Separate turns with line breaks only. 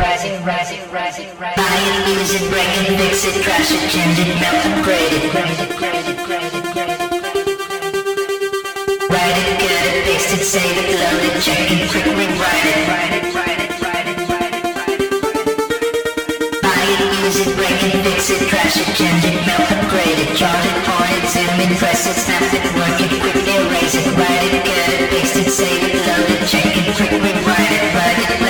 Buy it, use it, break it, fix it, crash it, change it, melt, upgrade it. Write it, cut it, paste it, save it, load it, check it, quick rewrite it. Buy it, use it, break it, fix it, crash it, change it, melt, upgrade it. Chart it, point it, zoom it, press it, snap it, work it, quick erase it. Write it, cut it, paste it, save it, load it, check it, quick rewrite it.